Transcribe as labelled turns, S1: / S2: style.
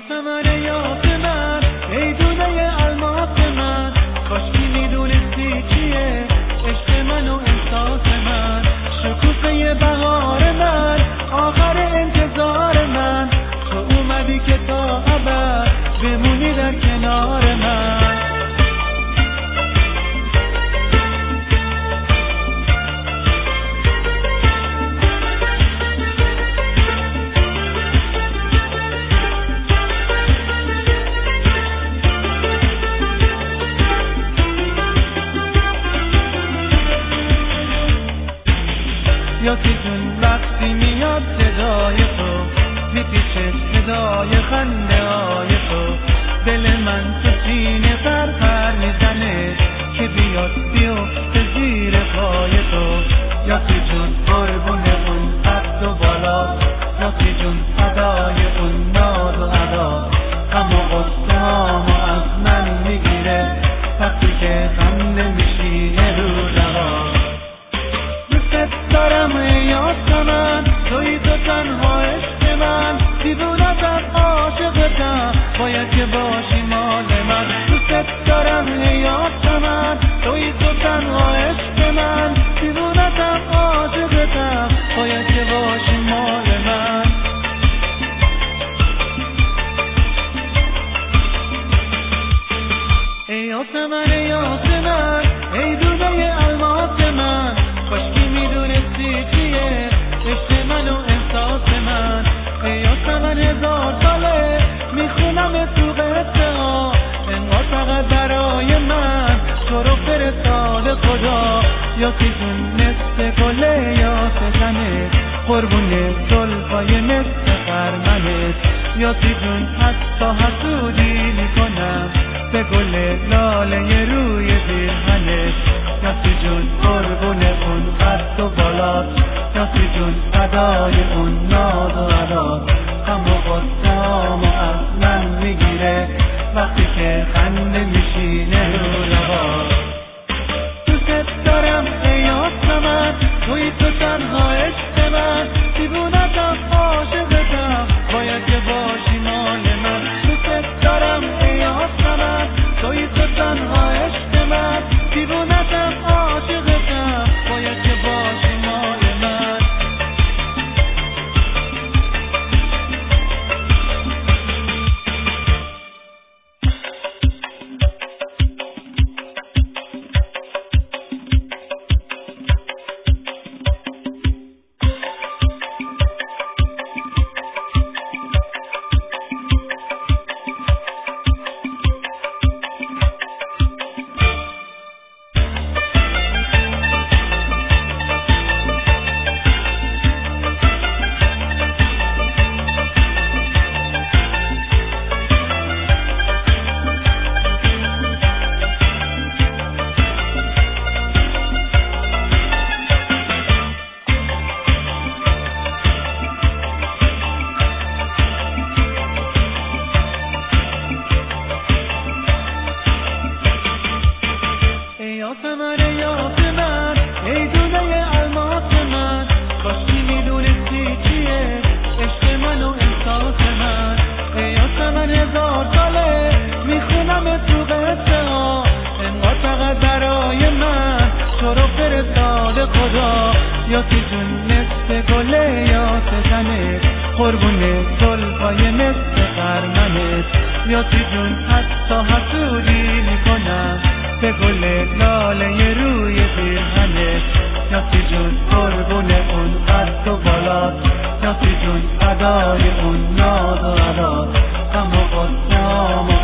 S1: یاسمن یاسمن ای دونه الماس من، کاشکی میدونستی چیه عشق من و احساس من، شکوفه بهار من، آخر انتظار من، تو اومدی که تا ابد بمونی در کنار من. یاسی جون وقتی میاد صدای تو، میپیچه صدای خنده های تو، دل من تو سینه پر میزنه که بیاد بیفته زیر پای تو. یاسی جون قربون اون قد و بالا، یاسی جون فدای اون ناز و ادا، اما غصه هامو از من میگیره وقتی که خنده میشینه رو روا. دارم یاسمن توی تو تنها عشق من، دیوونتم عاشقتم باید که باشی مال من. دوست دارم یاسمن توی تو تنها عشق من، دیوونتم عاشقتم باید که باشی مال من. ای یاسمن یاسمن ای دونه الماس من، کاشکی میدونستی چیه عشق من و احساس من. ای یاسمن هزار ساله میخونم تو قصه ها، انقدر فقط برای من تو رو فرستاده خدا. یاسی جون مثل گله یاسمنه، قربون زلفای مثل خرمنه. یاسی جون حتی حسودی میکنم به گل لاله روی پیرهنت. یاسی جون قربون اون قد و بالات، یاسی جون فدای اون ناز و ادا، اما غصه هامو از من میگیره وقتی که خنده میشینه رو لبا. دوست دارم ای یاسمن توی تو تنها عشق من، دیوونتم عاشقتم باید که باشی مال من. دوست دارم ای یاسمن توی تو تنها عشق من، دیوونتم عاشقتم باید که باشی مال من. یاسمن یاسمن ای دونه الماس من، کاشکی میدونستی چیه عشق من و احساس من. ای یاسمن هزار ساله میخونم تو قصه ها، انقدر فقط برای من تو رو فرستاده خدا. یاسی جون مثل گله یاسمنه، قربون زلفای مثل خرمنت. یاسی جون حتی حسودی میکنم به گل لاله روی پیرهنت. یاسی جون قربون اون قد و بالات، یاسی جون فدای اون ناز و ادا، اما غصه هامو